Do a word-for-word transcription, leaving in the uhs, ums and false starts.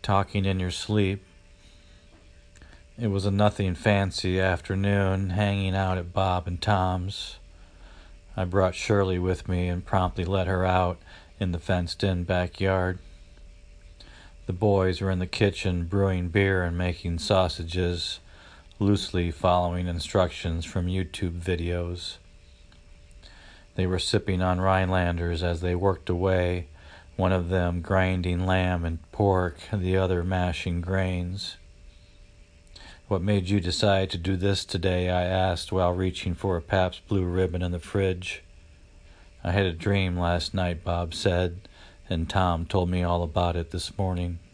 talking in your sleep. It was a nothing fancy afternoon hanging out at Bob and Tom's. I brought Shirley with me and promptly let her out in the fenced-in backyard. The boys were in the kitchen brewing beer and making sausages, loosely following instructions from YouTube videos. They were sipping on Rhinelanders as they worked away, one of them grinding lamb and pork, the other mashing grains. "What made you decide to do this today?" I asked while reaching for a Pabst Blue Ribbon in the fridge. "I had a dream last night," Bob said, and Tom told me all about it this morning.